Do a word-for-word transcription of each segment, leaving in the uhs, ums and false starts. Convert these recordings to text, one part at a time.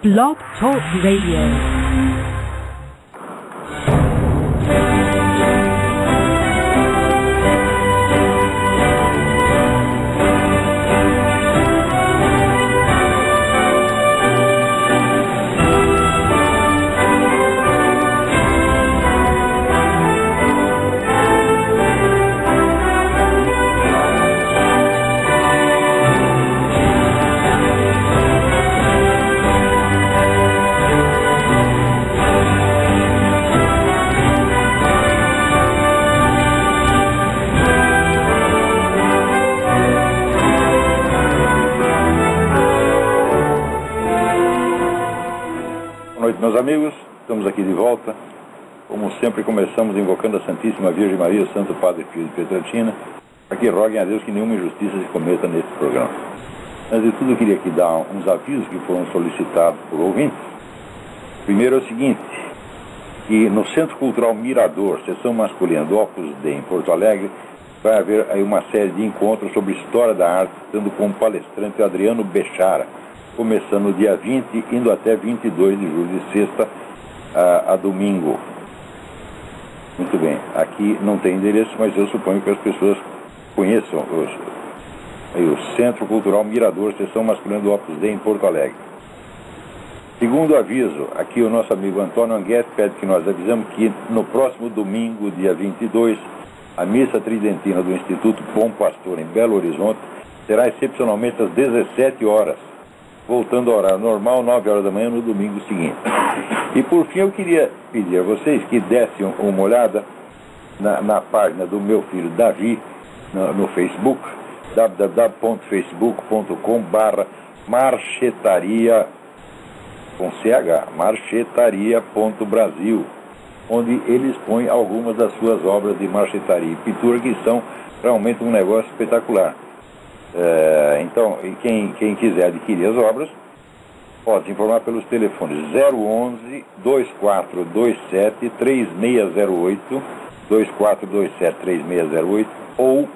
Blog Talk Radio. Meus amigos, estamos aqui de volta. Como sempre, começamos invocando a Santíssima Virgem Maria, o Santo Padre Pio de Pietrelcina, para que roguem a Deus que nenhuma injustiça se cometa nesse programa. Antes de tudo, eu queria aqui dar uns avisos que foram solicitados por ouvintes. Primeiro é o seguinte, que no Centro Cultural Mirador, seção masculina do Opus Dei, em Porto Alegre, vai haver aí uma série de encontros sobre história da arte, tendo como palestrante o Adriano Bechara, começando no dia vinte, indo até vinte e dois de julho, de sexta a, a domingo. Muito bem, aqui não tem endereço, mas eu suponho que as pessoas conheçam os, aí, o Centro Cultural Mirador, seção masculina do Opus Dei, em Porto Alegre. Segundo aviso, aqui o nosso amigo Antônio Anguete pede que nós avisamos que no próximo domingo, dia vinte e dois, a missa tridentina do Instituto Bom Pastor, em Belo Horizonte, será excepcionalmente às dezessete horas. Voltando ao horário normal, nove horas da manhã, no domingo seguinte. E por fim, eu queria pedir a vocês que dessem uma olhada na, na página do meu filho Davi, no, no Facebook, w w w ponto facebook ponto com barra marchetaria, com ch, marchetaria ponto brasil, onde ele expõe algumas das suas obras de marchetaria e pintura, que são realmente um negócio espetacular. É, então, quem, quem quiser adquirir as obras, pode se informar pelos telefones zero onze, dois quatro dois sete, três seis zero oito, dois quatro dois sete, três seis zero oito ou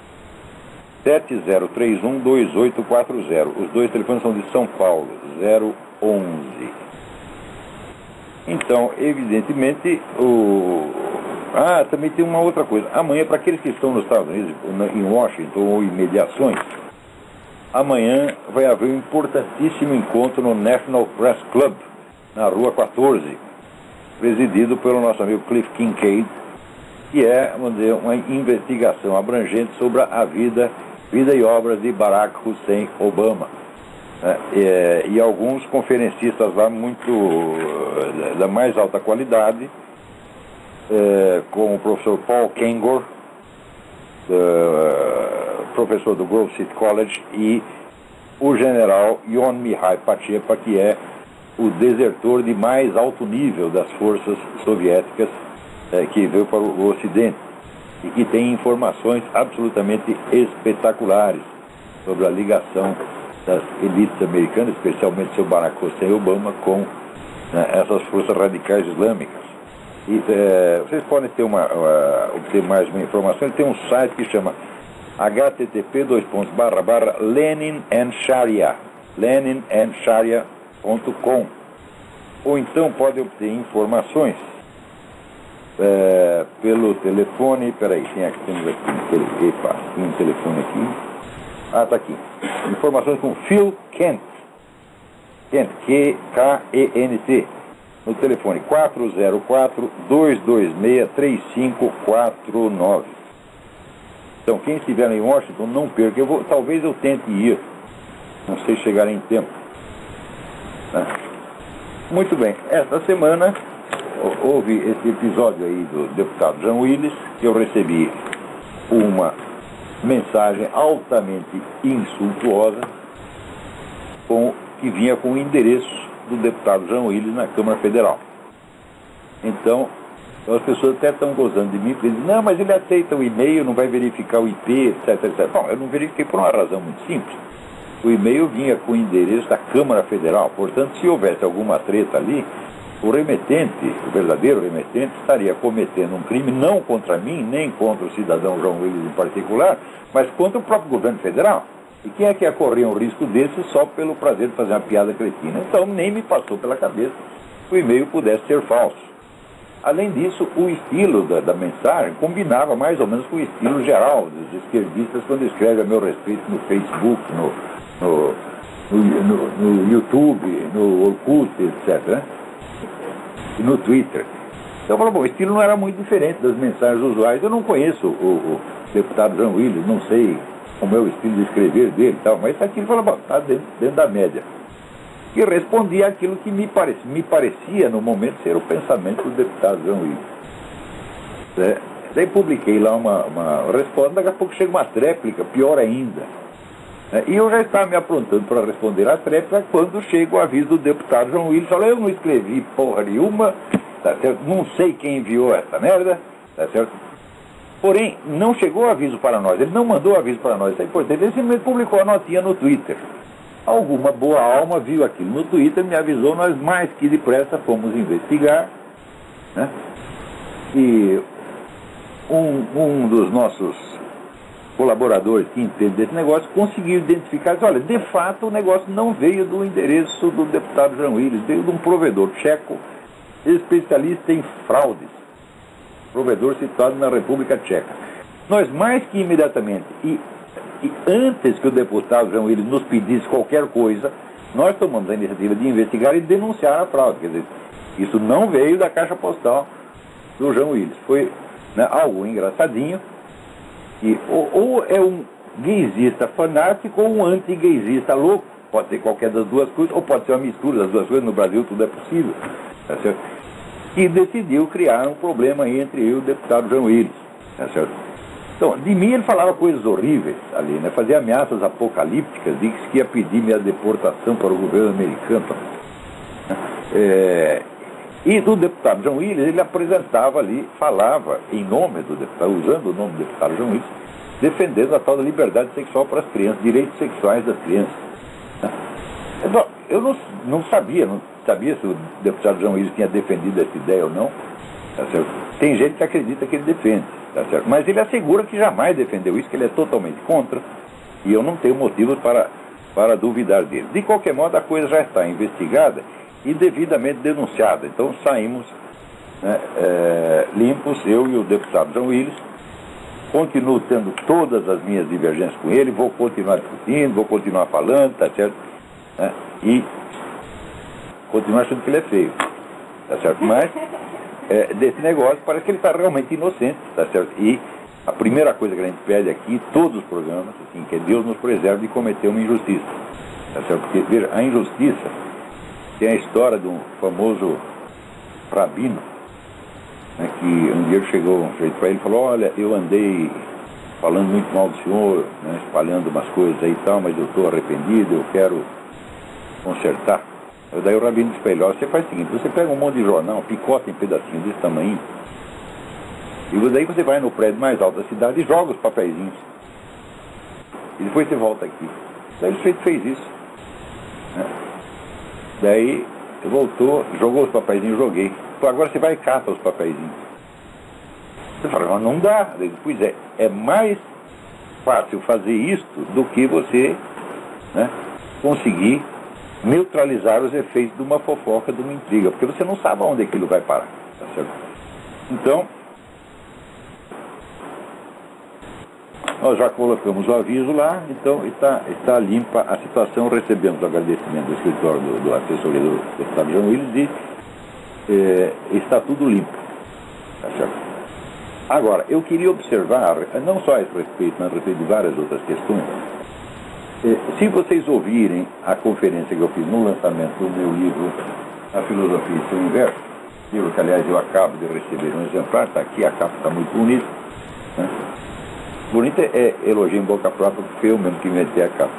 sete zero três um, dois oito quatro zero. Os dois telefones são de São Paulo, zero onze. Então, evidentemente, o... Ah, também tem uma outra coisa. Amanhã, para aqueles que estão nos Estados Unidos, em Washington ou em mediações, amanhã vai haver um importantíssimo encontro no National Press Club, na Rua quatorze, presidido pelo nosso amigo Cliff Kincaid, que é, vamos dizer, uma investigação abrangente sobre a vida, vida e obras de Barack Hussein Obama. Né? E, e alguns conferencistas lá muito da mais alta qualidade, É, com o professor Paul Kengor, uh, professor do Grove City College, e o general Yon Mihai Pachepa, que é o desertor de mais alto nível das forças soviéticas, uh, que veio para o Ocidente e que tem informações absolutamente espetaculares sobre a ligação das elites americanas, especialmente seu Barack Hussein Obama, com, né, essas forças radicais islâmicas. E, é, vocês podem ter uma, uma, obter mais uma informação. Ele tem um site que chama h t t p dois pontos barra barra Lenin and Sharia, lenin and sharia ponto com, ou então pode obter informações é, pelo telefone. Peraí, tem aqui, temos aqui um, tele, epa, tem um telefone aqui. Ah, tá aqui. Informações com Phil Kent, Kent, Q K E N T, no telefone quatro zero quatro, dois dois seis, três cinco quatro nove. Então, quem estiver em Washington, não perca. Eu vou, talvez eu tente ir, não sei chegar em tempo. Né? Muito bem, esta semana houve esse episódio aí do deputado Jean Willis, que eu recebi uma mensagem altamente insultuosa, com, que vinha com o endereço do deputado Jean Willis na Câmara Federal. Então, as pessoas até estão gozando de mim, porque dizem, não, mas ele aceita o e-mail, não vai verificar o I P, etc, etcétera. Bom, eu não verifiquei por uma razão muito simples. O e-mail vinha com o endereço da Câmara Federal, portanto, se houvesse alguma treta ali, o remetente, o verdadeiro remetente, estaria cometendo um crime não contra mim, nem contra o cidadão Jean Willis em particular, mas contra o próprio governo federal. E quem é que ia correr um risco desse só pelo prazer de fazer uma piada cretina? Então nem me passou pela cabeça que o e-mail pudesse ser falso. Além disso, o estilo da, da mensagem combinava mais ou menos com o estilo geral dos esquerdistas quando escrevem a meu respeito no Facebook, no, no, no, no, no YouTube, no Orkut, etcétera, né? E no Twitter. Então eu falo, bom, o estilo não era muito diferente das mensagens usuais. Eu não conheço o, o deputado João Willis, não sei como é o estilo de escrever dele e tal, mas isso aqui fala, bom, está dentro, dentro da média. E respondia aquilo que me parecia, me parecia no momento ser o pensamento do deputado João Willis. É, daí publiquei lá uma, uma resposta, daqui a pouco chega uma tréplica, pior ainda. É, e eu já estava me aprontando para responder a tréplica quando chega o aviso do deputado João Willis, falou, eu não escrevi porra nenhuma, tá certo? Não sei quem enviou essa merda, tá certo? Porém, não chegou o aviso para nós, ele não mandou aviso para nós, isso é importante, ele simplesmente publicou a notinha no Twitter. Alguma boa alma viu aquilo no Twitter, me avisou, nós mais que depressa fomos investigar, né? E um, um dos nossos colaboradores que entende desse negócio conseguiu identificar, disse, olha, de fato o negócio não veio do endereço do deputado João Willis, veio de um provedor tcheco, especialista em fraudes, provedor situado na República Tcheca. Nós mais que imediatamente e E antes que o deputado João Willis nos pedisse qualquer coisa, nós tomamos a iniciativa de investigar e denunciar a fraude. Quer dizer, isso não veio da caixa postal do João Willis. Foi, né, algo engraçadinho. E, ou, ou é um gaysista fanático ou um anti-gaysista louco. Pode ser qualquer das duas coisas, ou pode ser uma mistura das duas coisas. No Brasil tudo é possível. Tá certo? E decidiu criar um problema entre eu e o deputado João Willis. Tá certo? Então, de mim ele falava coisas horríveis ali, né? Fazia ameaças apocalípticas, disse que ia pedir minha deportação para o governo americano. É, e do deputado João Willis, ele apresentava ali, falava em nome do deputado, usando o nome do deputado João Willis, defendendo a tal da liberdade sexual para as crianças, direitos sexuais das crianças. Então, eu não, não sabia, não sabia se o deputado João Willis tinha defendido essa ideia ou não. Tá certo? Tem gente que acredita que ele defende. Tá certo? Mas ele assegura que jamais defendeu isso, que ele é totalmente contra, e eu não tenho motivos para, para duvidar dele. De qualquer modo, a coisa já está investigada e devidamente denunciada. Então saímos, né, é, limpos, eu e o deputado João Willis. Continuo tendo todas as minhas divergências com ele, vou continuar discutindo, vou continuar falando, tá certo? Né, e continuo achando que ele é feio, tá certo? Mas É, desse negócio, parece que ele está realmente inocente, tá certo? E a primeira coisa que a gente pede aqui, todos os programas, assim, que Deus nos preserve de cometer uma injustiça, tá certo? Porque, veja, a injustiça tem a história de um famoso rabino, né, que um dia chegou um jeito para ele e falou, olha, eu andei falando muito mal do senhor, né, espalhando umas coisas aí e tal, mas eu estou arrependido, eu quero consertar. Daí o rabino disse para ele, ó, você faz o seguinte, você pega um monte de jornal, picota em pedacinhos desse tamanho, e daí você vai no prédio mais alto da cidade e joga os papeizinhos. E depois você volta aqui. Daí o sujeito fez isso. Né? Daí voltou, jogou os papeizinhos, joguei. Agora você vai e cata os papeizinhos. Você fala, mas não dá. Daí, pois é, é mais fácil fazer isto do que você, né, conseguir neutralizar os efeitos de uma fofoca, de uma intriga, porque você não sabe aonde aquilo vai parar, tá certo? Então, nós já colocamos o aviso lá, então está, está limpa a situação, recebemos o agradecimento do escritório do, do assessoria do deputado João Willis e eh, está tudo limpo, tá certo? Agora, eu queria observar, não só a esse respeito, mas a respeito de várias outras questões. Se vocês ouvirem a conferência que eu fiz no lançamento do meu livro A Filosofia e seu Universo, livro que, aliás, eu acabo de receber um exemplar, está aqui, a capa está muito bonita. Né? Bonita é elogio em boca própria, porque eu mesmo que inventei a capa.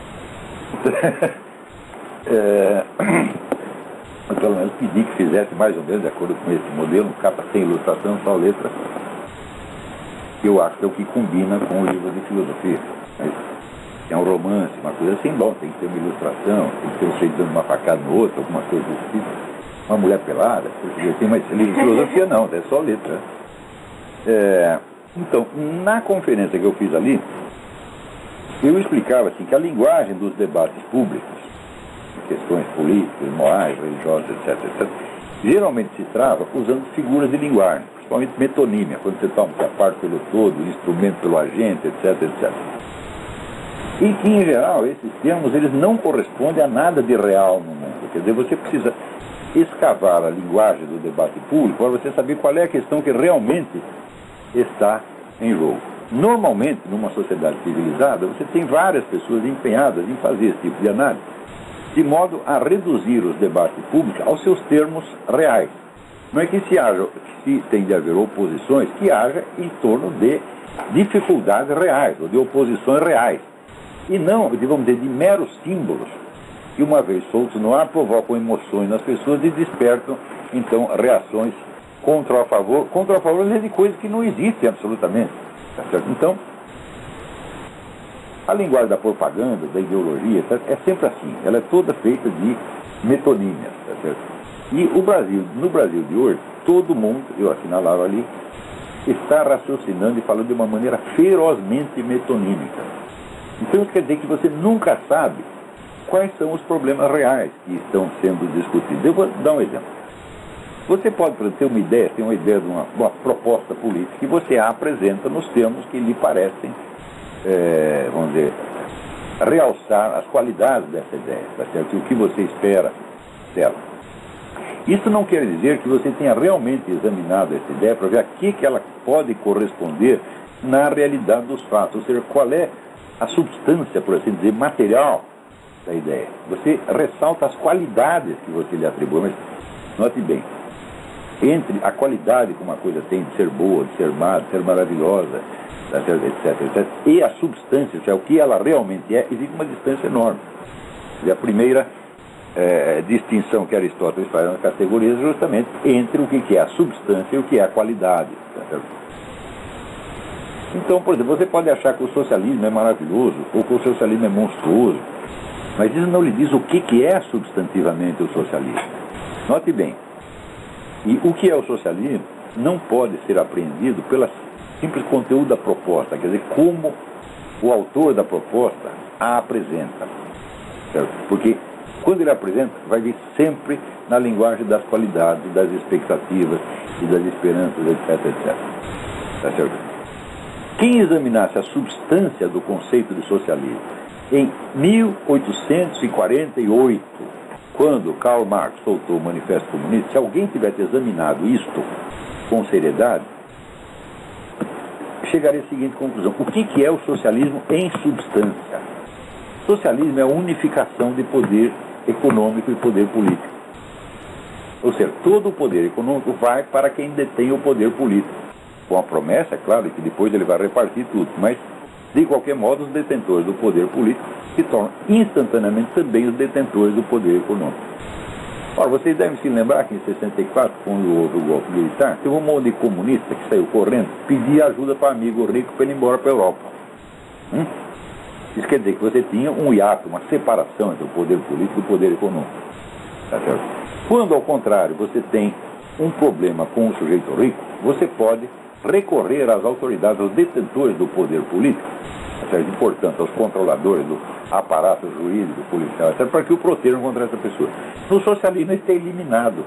é, eu, pelo menos, pedi que fizesse mais ou menos de acordo com esse modelo, capa sem ilustração, só letra, que eu acho que é o que combina com o livro de filosofia. É um romance, uma coisa assim, bom, tem que ter uma ilustração, tem que ter um jeito dando uma facada no outro, alguma coisa desse tipo. Uma mulher pelada, assim, mas livro de filosofia não, é só letra. É, então, na conferência que eu fiz ali, Eu explicava assim, que a linguagem dos debates públicos, questões políticas, morais, religiosas, etc, etc, geralmente se trava usando figuras de linguagem, principalmente metonímia, quando você toma a parte pelo todo, o instrumento pelo agente, etc, etcétera. E que, em geral, esses termos eles não correspondem a nada de real no mundo. Quer dizer, você precisa escavar a linguagem do debate público para você saber qual é a questão que realmente está em jogo. Normalmente, numa sociedade civilizada, você tem várias pessoas empenhadas em fazer esse tipo de análise, de modo a reduzir os debates públicos aos seus termos reais. Não é que se, haja, que se tem de haver oposições, que haja em torno de dificuldades reais, ou de oposições reais. E não, vamos dizer, de meros símbolos, que uma vez soltos no ar provocam emoções nas pessoas e despertam, então, reações contra ou a favor, contra ou a favor de coisas que não existem absolutamente. Tá certo? Então, a linguagem da propaganda, da ideologia, tá, é sempre assim. Ela é toda feita de metonímia. Tá certo? E o Brasil, no Brasil de hoje, todo mundo, eu assinalava ali, está raciocinando e falando de uma maneira ferozmente metonímica. Então isso quer dizer que você nunca sabe quais são os problemas reais que estão sendo discutidos. Eu vou dar um exemplo. Você pode, por exemplo, ter uma ideia, ter uma ideia de uma, uma proposta política que você a apresenta nos termos que lhe parecem, é, vamos dizer, realçar as qualidades dessa ideia, tá certo? E o que você espera dela. Isso não quer dizer que você tenha realmente examinado essa ideia para ver a que, que ela pode corresponder na realidade dos fatos, ou seja, qual é a substância, por assim dizer, material da ideia. Você ressalta as qualidades que você lhe atribui, mas note bem, entre a qualidade que uma coisa tem de ser boa, de ser má, de ser maravilhosa, etc, etc, e a substância, ou seja, o que ela realmente é, existe uma distância enorme. E a primeira é, distinção que Aristóteles faz nas categorias é justamente entre o que é a substância e o que é a qualidade. Certo? Então, por exemplo, você pode achar que o socialismo é maravilhoso ou que o socialismo é monstruoso, mas isso não lhe diz o que, que é substantivamente o socialismo. Note bem, e o que é o socialismo não pode ser apreendido pelo simples conteúdo da proposta, quer dizer, como o autor da proposta a apresenta. Certo? Porque quando ele apresenta, vai vir sempre na linguagem das qualidades, das expectativas e das esperanças, etc, etcétera. Tá certo? Quem examinasse a substância do conceito de socialismo em mil oitocentos e quarenta e oito, quando Karl Marx soltou o Manifesto Comunista, se alguém tivesse examinado isto com seriedade, chegaria à seguinte conclusão: o que, que é o socialismo em substância? Socialismo é a unificação de poder econômico e poder político. Ou seja, todo o poder econômico vai para quem detém o poder político. Com a promessa, é claro, que depois ele vai repartir tudo, mas, de qualquer modo, os detentores do poder político se tornam instantaneamente também os detentores do poder econômico. Ora, vocês devem se lembrar que em sessenta e quatro, quando houve o golpe militar, teve um monte de comunista que saiu correndo, pedia ajuda para amigo rico para ele ir embora para a Europa. Hum? Isso quer dizer que você tinha um hiato, uma separação entre o poder político e o poder econômico. Tá certo? Quando, ao contrário, você tem um problema com o sujeito rico, você pode recorrer às autoridades, aos detentores do poder político, e, portanto, aos controladores do aparato jurídico, policial, etcétera, para que o protejam contra essa pessoa. No socialismo, isso é eliminado.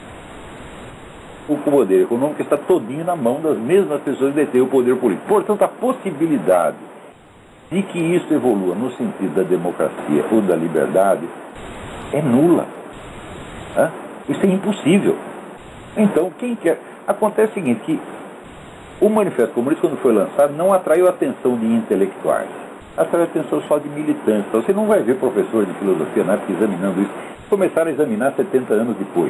O poder econômico está todinho na mão das mesmas pessoas que detêm o poder político. Portanto, a possibilidade de que isso evolua no sentido da democracia ou da liberdade é nula. Hã? Isso é impossível. Então, quem quer... Acontece o seguinte, que o Manifesto Comunista, quando foi lançado, não atraiu a atenção de intelectuais. Atraiu a atenção só de militantes. Então, você não vai ver professores de filosofia na época examinando isso. Começaram a examinar setenta anos depois.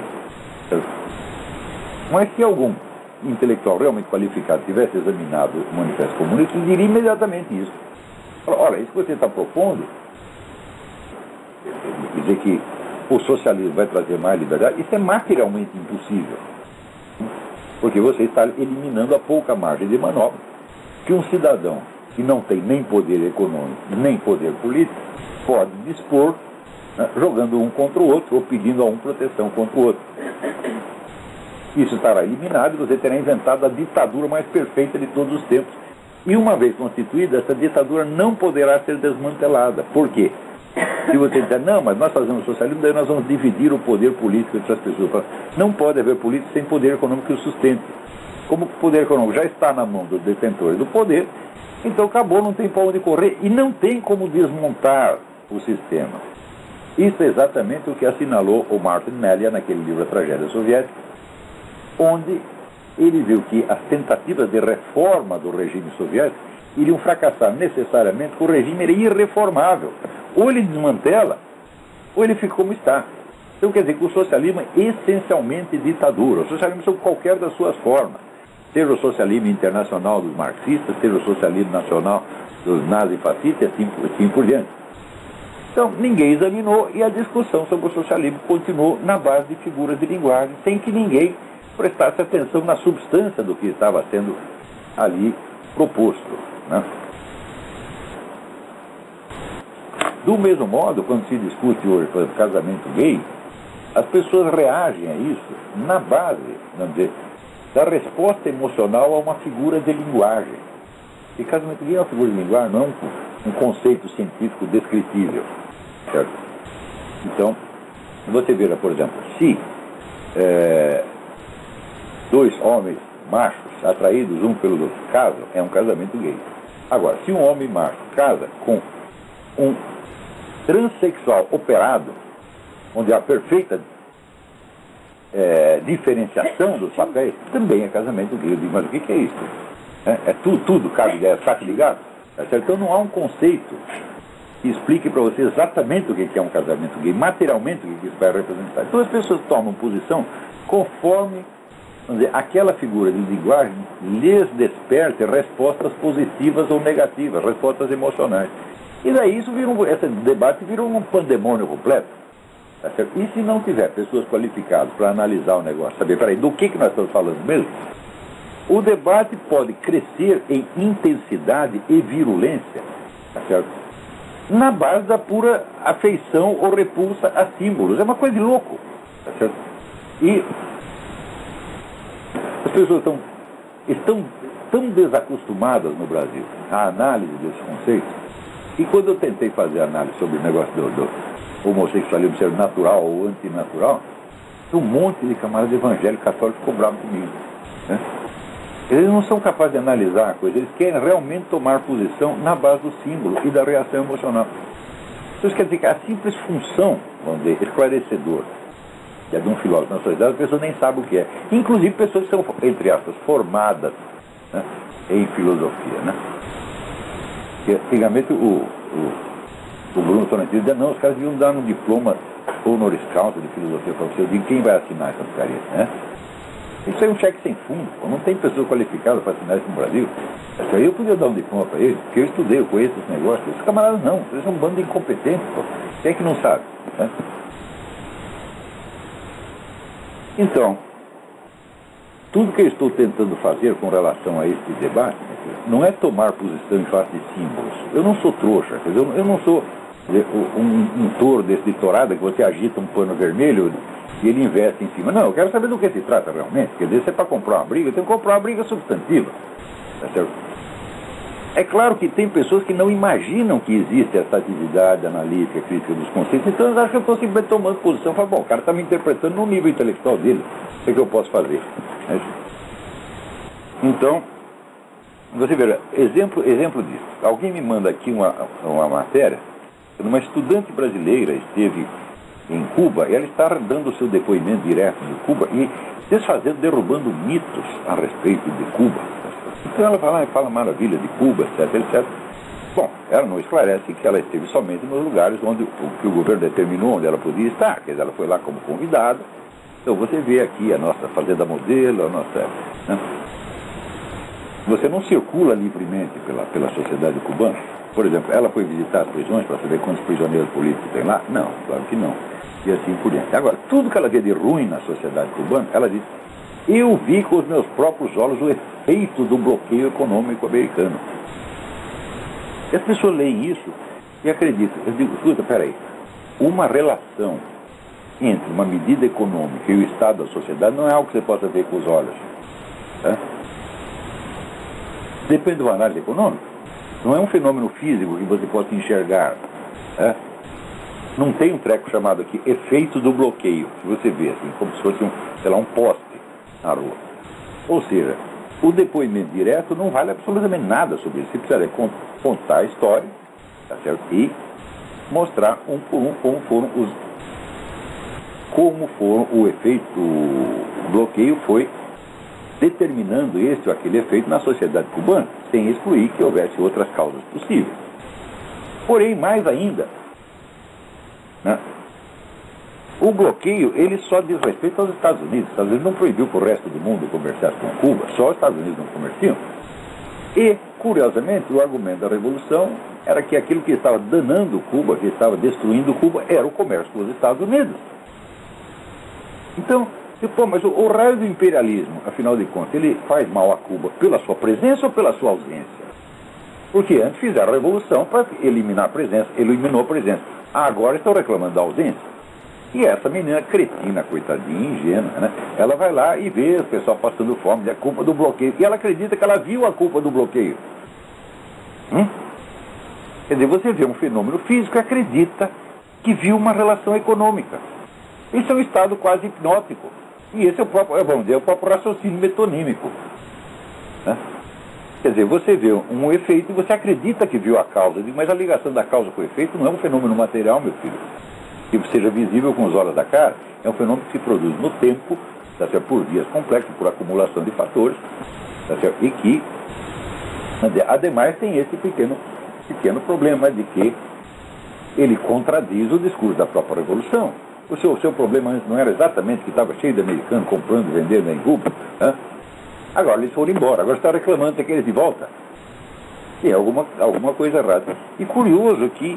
Mas se algum intelectual realmente qualificado tivesse examinado o Manifesto Comunista, ele diria imediatamente isso. Olha, isso que você está propondo, dizer que o socialismo vai trazer mais liberdade, isso é materialmente impossível. Porque você está eliminando a pouca margem de manobra que um cidadão que não tem nem poder econômico, nem poder político, pode dispor, né, jogando um contra o outro ou pedindo a um proteção contra o outro. Isso estará eliminado e você terá inventado a ditadura mais perfeita de todos os tempos, E uma vez constituída, essa ditadura não poderá ser desmantelada. Por quê? Se você disser, não, mas nós fazemos socialismo, daí nós vamos dividir o poder político entre as pessoas. Não pode haver política sem poder econômico que o sustente. Como o poder econômico já está na mão dos detentores do poder, então acabou, não tem para onde correr e não tem como desmontar o sistema. Isso é exatamente o que assinalou o Martin Melia naquele livro A Tragédia Soviética, onde ele viu que as tentativas de reforma do regime soviético iriam fracassar necessariamente, porque o regime era irreformável. Ou ele desmantela, ou ele fica como está. Então quer dizer que o socialismo é essencialmente ditadura. O socialismo sob qualquer das suas formas. Seja o socialismo internacional dos marxistas, seja o socialismo nacional dos nazifascistas, e assim, assim por diante. Então, ninguém examinou e a discussão sobre o socialismo continuou na base de figuras de linguagem, sem que ninguém prestasse atenção na substância do que estava sendo ali proposto, né? Do mesmo modo, quando se discute hoje, por exemplo, casamento gay, as pessoas reagem a isso na base, vamos dizer, da resposta emocional a uma figura de linguagem. E casamento gay é uma figura de linguagem, não é um, um conceito científico descritível. Certo? Então, você veja, por exemplo, se é, dois homens machos atraídos um pelo outro casam, é um casamento gay. Agora, se um homem macho casa com um transexual operado, onde há perfeita é, diferenciação dos papéis, também é casamento gay. Eu digo, mas o que, que é isso? É, é tudo, tudo, cabe ideia, saco ligado? Tá certo? Então não há um conceito que explique para você exatamente o que é um casamento gay, materialmente o que isso vai representar. Então as pessoas tomam posição conforme, vamos dizer, aquela figura de linguagem lhes desperte respostas positivas ou negativas, respostas emocionais. E daí isso vira um, esse debate vira um pandemônio completo. Tá certo? E se não tiver pessoas qualificadas para analisar o negócio, saber, peraí, do que, que nós estamos falando mesmo? O debate pode crescer em intensidade e virulência, tá certo? Na base da pura afeição ou repulsa a símbolos. É uma coisa de louco, tá certo? E as pessoas estão, estão tão desacostumadas no Brasil à análise desses conceitos, e quando eu tentei fazer análise sobre o negócio do, do homossexualismo ser natural ou antinatural, um monte de camaradas evangélicos católicos ficou bravo comigo, né? Eles não são capazes de analisar a coisa, eles querem realmente tomar posição na base do símbolo e da reação emocional. Então isso quer dizer que a simples função, vamos dizer, esclarecedora, que é de um filósofo na sociedade, as pessoas nem sabem o que é. Inclusive pessoas que são, entre aspas, formadas, né, em filosofia, né? Porque antigamente o, o, o Bruno Tolentino dizia, não, os caras deviam dar um diploma honoris causa de filosofia para você. Eu digo, quem vai assinar essa porcaria, né? Isso é um cheque sem fundo, não tem pessoa qualificada para assinar isso no Brasil. Isso aí eu podia dar um diploma para eles, porque eu estudei, eu conheço esse negócio. Esses camaradas não, eles são um bando de incompetentes, pô. Quem é que não sabe, né? Então, tudo que eu estou tentando fazer com relação a este debate não é tomar posição em face de símbolos. Eu não sou trouxa, quer dizer, eu não sou um, um touro desse de tourada que você agita um pano vermelho e ele investe em cima. Não, eu quero saber do que se trata realmente. Quer dizer, se é para comprar uma briga, eu tenho que comprar uma briga substantiva. Tá certo? É claro que tem pessoas que não imaginam que existe essa atividade analítica, crítica dos conceitos, então eles acham que eu estou simplesmente tomando posição e falam, bom, o cara está me interpretando no nível intelectual dele, o que, é que eu posso fazer? É. Então, você verá, exemplo, exemplo disso. Alguém me manda aqui uma, uma matéria, uma estudante brasileira esteve em Cuba, e ela está dando o seu depoimento direto de Cuba e desfazendo, derrubando mitos a respeito de Cuba. Então ela fala, fala maravilha de Cuba, etc, etcétera. Bom, ela não esclarece que ela esteve somente nos lugares onde o, que o governo determinou onde ela podia estar, quer dizer, ela foi lá como convidada. Então você vê aqui a nossa fazenda modelo, a nossa... Né? Você não circula livremente pela, pela sociedade cubana. Por exemplo, ela foi visitar as prisões para saber quantos prisioneiros políticos tem lá? Não, claro que não. E assim por diante. Agora, tudo que ela vê de ruim na sociedade cubana, ela diz, eu vi com os meus próprios olhos o efeito do bloqueio econômico americano. E as pessoas leem isso e acreditam. Eu digo, escuta, peraí, uma relação entre uma medida econômica e o estado da sociedade não é algo que você possa ver com os olhos. Tá? Depende de uma análise econômica. Não é um fenômeno físico que você possa enxergar. Né? Não tem um treco chamado aqui efeito do bloqueio, que você vê assim, como se fosse um, sei lá, um poste na rua. Ou seja, o depoimento direto não vale absolutamente nada sobre isso. Você precisa contar a história, tá certo? E mostrar um por um como foram os como foram o efeito, o bloqueio foi determinando este ou aquele efeito na sociedade cubana, sem excluir que houvesse outras causas possíveis. Porém, mais ainda, né, o bloqueio, ele só diz respeito aos Estados Unidos. Os Estados Unidos não proibiu para o resto do mundo comerciar com Cuba, só os Estados Unidos não comerciam. E, curiosamente, o argumento da Revolução era que aquilo que estava danando Cuba, que estava destruindo Cuba, era o comércio com os Estados Unidos. Então, pô, mas o, o raio do imperialismo, afinal de contas, ele faz mal a Cuba pela sua presença ou pela sua ausência? Porque antes fizeram a Revolução para eliminar a presença, eliminou a presença. Ah, agora estão reclamando da ausência. E essa menina cretina, coitadinha, ingênua, né? Ela vai lá e vê o pessoal passando fome, é culpa do bloqueio. E ela acredita que ela viu a culpa do bloqueio. Hum? Quer dizer, você vê um fenômeno físico e acredita que viu uma relação econômica. Isso é um estado quase hipnótico. E esse é o próprio, vamos dizer, é o próprio raciocínio metonímico. Né? Quer dizer, você vê um efeito e você acredita que viu a causa, mas a ligação da causa com o efeito não é um fenômeno material, meu filho, que seja visível com os olhos da cara. É um fenômeno que se produz no tempo, tá certo? Por vias complexas, por acumulação de fatores, tá certo? E que, ademais, tem esse pequeno, pequeno problema de que ele contradiz o discurso da própria Revolução. O seu, o seu problema antes não era exatamente que estava cheio de americanos comprando e vendendo em Cuba, né? Agora eles foram embora, agora está reclamando de eles de volta. E é alguma, alguma coisa errada. E curioso que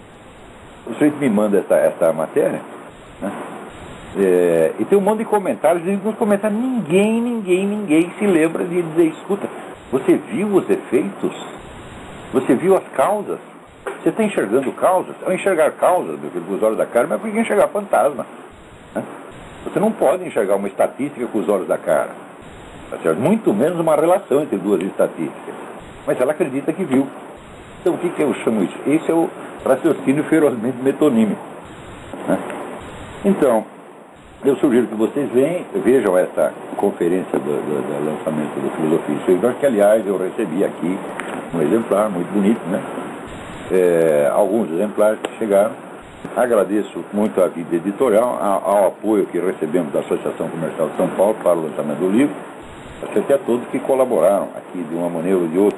o sujeito me manda essa, essa matéria, né? É, e tem um monte de comentários, e nos comentários ninguém, ninguém, ninguém se lembra de dizer, escuta, você viu os efeitos? Você viu as causas? Você está enxergando causas? Ao enxergar causas, com os olhos da cara, mas por que enxergar fantasma? Né? Você não pode enxergar uma estatística com os olhos da cara. Tá certo? Muito menos uma relação entre duas estatísticas. Mas ela acredita que viu. Então o que, que eu chamo isso? Esse é o raciocínio ferozmente metonímico. Né? Então, eu sugiro que vocês venham, vejam essa conferência do, do, do lançamento do Filosofia e Seguidores, que aliás eu recebi aqui um exemplar muito bonito, né? É, alguns exemplares que chegaram. Agradeço muito a vida editorial, ao, ao apoio que recebemos da Associação Comercial de São Paulo para o lançamento do livro, até a todos que colaboraram aqui de uma maneira ou de outra.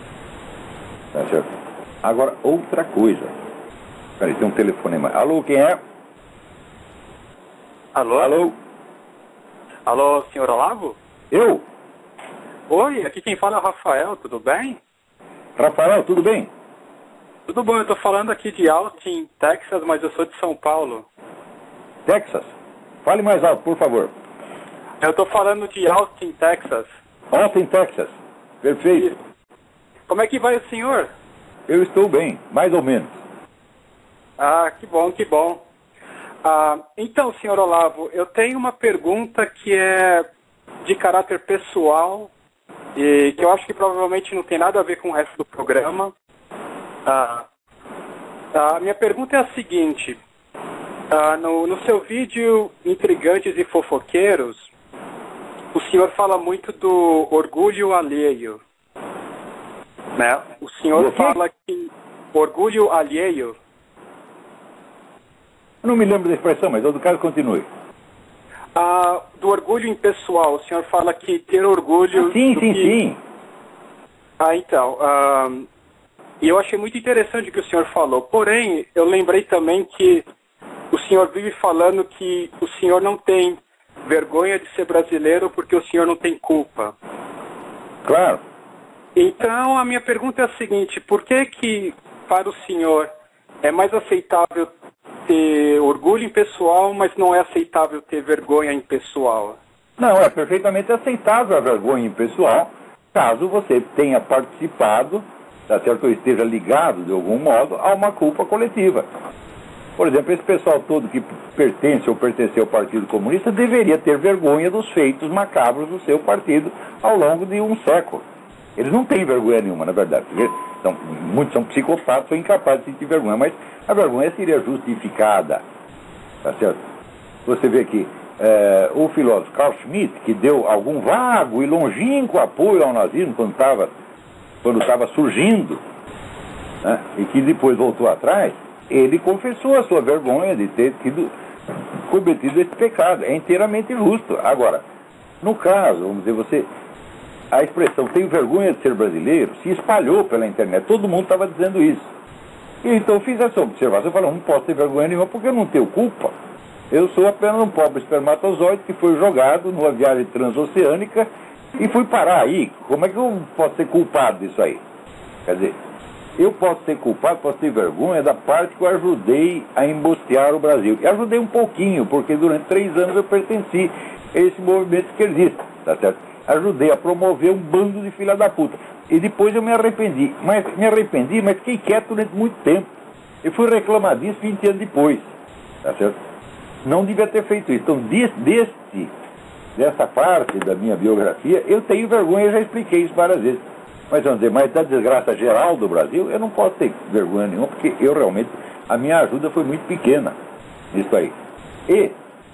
Tá certo? Agora, outra coisa. Peraí, tem um telefonema. Alô, quem é? Alô? Alô? Alô, senhor Olavo? Eu? Oi, aqui quem fala é o Rafael, tudo bem? Rafael, tudo bem? Tudo bom, eu estou falando aqui de Austin, Texas, mas eu sou de São Paulo. Texas? Fale mais alto, por favor. Eu estou falando de Austin, Texas. Austin, Texas. Perfeito. Isso. Como é que vai o senhor? Eu estou bem, mais ou menos. Ah, que bom, que bom. Ah, então, senhor Olavo, eu tenho uma pergunta que é de caráter pessoal e que eu acho que provavelmente não tem nada a ver com o resto do programa. Ah, a minha pergunta é a seguinte. Ah, no, no seu vídeo Intrigantes e Fofoqueiros, o senhor fala muito do orgulho alheio. Né? O senhor fala que orgulho alheio... Eu não me lembro da expressão, mas do caso continue. Ah, do orgulho impessoal, o senhor fala que ter orgulho... Ah, sim, do sim, que... sim. Ah, então... Ah, e eu achei muito interessante o que o senhor falou. Porém, eu lembrei também que o senhor vive falando que o senhor não tem vergonha de ser brasileiro porque o senhor não tem culpa. Claro. Então, a minha pergunta é a seguinte. Por que que, para o senhor, é mais aceitável ter orgulho impessoal, mas não é aceitável ter vergonha impessoal? Não, é perfeitamente aceitável a vergonha impessoal, caso você tenha participado, tá certo, ou esteja ligado de algum modo a uma culpa coletiva. Por exemplo, esse pessoal todo que pertence ou pertenceu ao Partido Comunista deveria ter vergonha dos feitos macabros do seu partido ao longo de um século. Eles não têm vergonha nenhuma, na verdade. Porque são, muitos são psicopatas, são incapazes de sentir vergonha, mas a vergonha seria justificada. Tá certo? Você vê que é, o filósofo Carl Schmitt, que deu algum vago e longínquo apoio ao nazismo quando estava quando estava surgindo, né, e que depois voltou atrás, ele confessou a sua vergonha de ter tido cometido esse pecado. É inteiramente justo. Agora, no caso, vamos dizer, você, a expressão tenho vergonha de ser brasileiro se espalhou pela internet. Todo mundo estava dizendo isso. E então eu fiz essa observação. Eu falei, não posso ter vergonha nenhuma porque eu não tenho culpa. Eu sou apenas um pobre espermatozoide que foi jogado numa viagem transoceânica e fui parar aí. Como é que eu posso ser culpado disso aí? Quer dizer, eu posso ser culpado, posso ter vergonha da parte que eu ajudei a embostear o Brasil. E ajudei um pouquinho, porque durante três anos eu pertenci a esse movimento esquerdista, tá certo? Ajudei a promover um bando de filha da puta. E depois eu me arrependi. Mas me arrependi, mas fiquei quieto durante muito tempo. Eu fui reclamar disso vinte anos depois, tá certo? Não devia ter feito isso. Então, deste, dessa parte da minha biografia, eu tenho vergonha, eu já expliquei isso várias vezes. Mas vamos dizer, mas da desgraça geral do Brasil, eu não posso ter vergonha nenhuma, porque eu realmente, a minha ajuda foi muito pequena nisso aí. E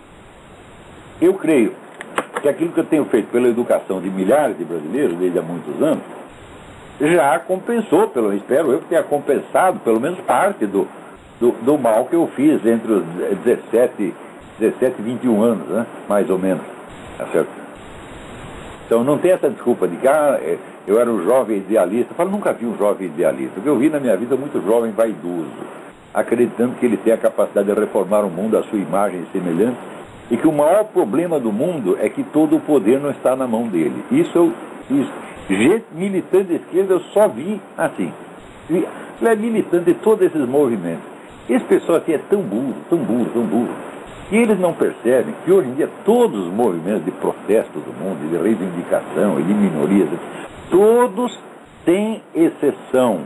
eu creio que aquilo que eu tenho feito pela educação de milhares de brasileiros desde há muitos anos, já compensou, pelo espero eu que tenha compensado pelo menos parte do, do, do mal que eu fiz entre os dezessete, dezessete e vinte e um anos, né? Mais ou menos, tá certo? Então não tem essa desculpa de que ah, eu era um jovem idealista. Eu falo, nunca vi um jovem idealista. O que eu vi na minha vida é muito jovem vaidoso, acreditando que ele tem a capacidade de reformar o mundo à sua imagem e semelhança, e que o maior problema do mundo é que todo o poder não está na mão dele. Isso eu fiz. Gente militante de esquerda eu só vi assim. Ele é militante de todos esses movimentos. Esse pessoal aqui é tão burro, tão burro, tão burro, que eles não percebem que hoje em dia todos os movimentos de protesto do mundo, de reivindicação e de minorias, todos, sem exceção,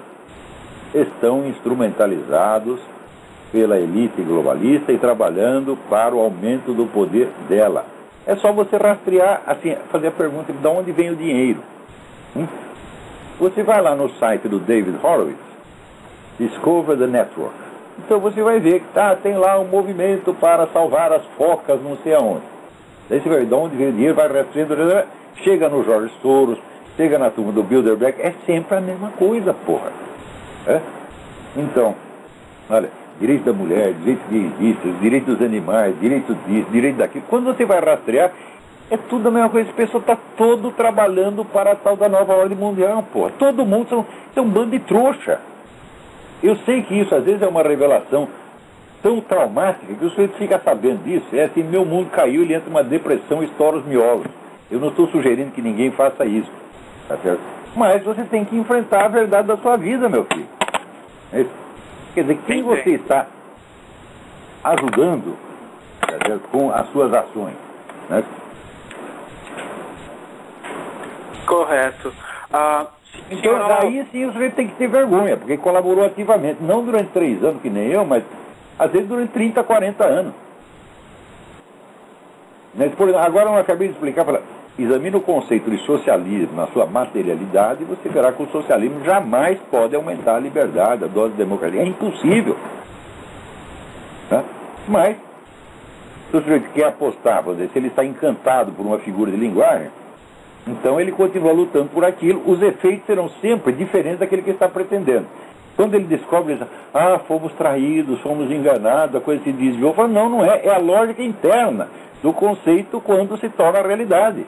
estão instrumentalizados pela elite globalista e trabalhando para o aumento do poder dela. É só você rastrear, assim, fazer a pergunta de onde vem o dinheiro. Hum? Você vai lá no site do David Horowitz, Discover the Network. Então você vai ver que tá, tem lá um movimento para salvar as focas não sei aonde. Daí você vai ver de onde vem o dinheiro, vai rastreando, chega no Jorge Soros, chega na turma do Bilderberg, é sempre a mesma coisa, porra. É? Então, olha, direito da mulher, direito de indígenas, direito dos animais, direito disso, direito daquilo. Quando você vai rastrear, é tudo a mesma coisa. Esse pessoal está todo trabalhando para a tal da nova ordem mundial, porra. Todo mundo são, são um bando de trouxa. Eu sei que isso às vezes é uma revelação tão traumática que o sujeito fica sabendo disso. É assim, meu mundo caiu, ele entra numa depressão e estoura os miolos. Eu não estou sugerindo que ninguém faça isso, tá certo? Mas você tem que enfrentar a verdade da sua vida, meu filho. É isso. Quer dizer, quem você está ajudando, tá certo, com as suas ações, né? Correto. Ah, então, aí sim o sujeito tem que ter vergonha, porque colaborou ativamente, não durante três anos, que nem eu, mas às vezes durante trinta, quarenta anos. Mas, por exemplo, agora eu acabei de explicar, falar, examine o conceito de socialismo na sua materialidade e você verá que o socialismo jamais pode aumentar a liberdade, a dose de democracia. É impossível. Tá? Mas, se o sujeito quer apostar, por exemplo, se ele está encantado por uma figura de linguagem, então ele continua lutando por aquilo, os efeitos serão sempre diferentes daquele que está pretendendo. Quando ele descobre, ele diz, ah, fomos traídos, fomos enganados, a coisa se desviou, fala, não, não é, é a lógica interna do conceito quando se torna realidade.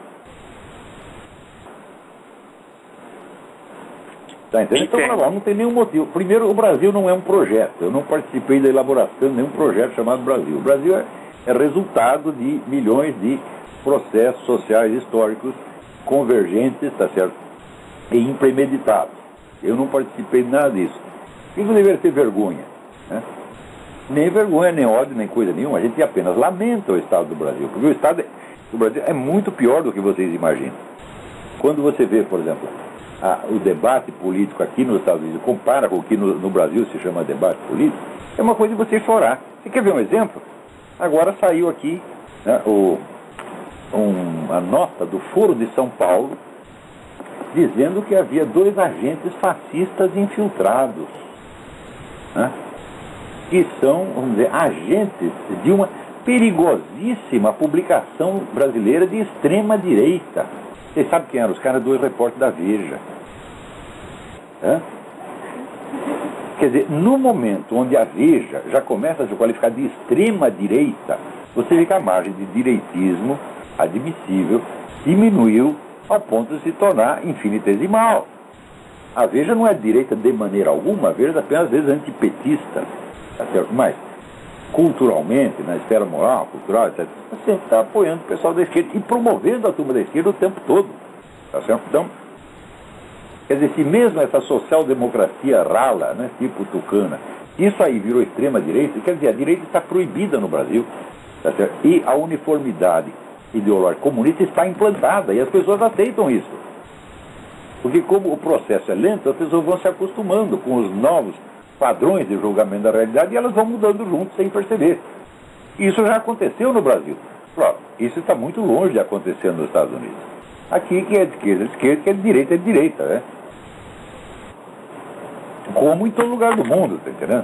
Tá entendendo? Então, não, não tem nenhum motivo. Primeiro, o Brasil não é um projeto. Eu não participei da elaboração de nenhum projeto chamado Brasil. O Brasil é, é resultado de milhões de processos sociais históricos convergentes, tá certo? E impremeditados. Eu não participei de nada disso. Por que eu deveria ter vergonha? Né? Nem vergonha, nem ódio, nem coisa nenhuma. A gente apenas lamenta o estado do Brasil. Porque o estado do Brasil é muito pior do que vocês imaginam. Quando você vê, por exemplo, a, o debate político aqui nos Estados Unidos, compara com o que no, no Brasil se chama debate político, é uma coisa de você chorar. Você quer ver um exemplo? Agora saiu aqui, né, o, um, a nota do Foro de São Paulo, dizendo que havia dois agentes fascistas infiltrados, né? Que são, vamos dizer, agentes de uma perigosíssima publicação brasileira de extrema-direita. Vocês sabem quem eram os caras? Dois repórteres da Veja. Né? Quer dizer, no momento onde a Veja já começa a se qualificar de extrema-direita, você vê que a margem de direitismo admissível diminuiu ao ponto de se tornar infinitesimal. A Veja não é direita de maneira alguma, a Veja é apenas, às vezes, antipetista. Tá certo? Mas, culturalmente, na esfera moral, cultural, etcétera, você está apoiando o pessoal da esquerda e promovendo a turma da esquerda o tempo todo. Tá certo? Então, quer dizer, se mesmo essa social-democracia rala, né, tipo tucana, isso aí virou extrema-direita, quer dizer, a direita está proibida no Brasil. Tá certo? E a uniformidade ideológica comunista está implantada e as pessoas aceitam isso. Porque como o processo é lento, as pessoas vão se acostumando com os novos padrões de julgamento da realidade e elas vão mudando junto sem perceber. Isso já aconteceu no Brasil. Claro, isso está muito longe de acontecer nos Estados Unidos. Aqui, que é de esquerda, é de esquerda, que é de direita, é de direita, né? Como em todo lugar do mundo, tá entendendo?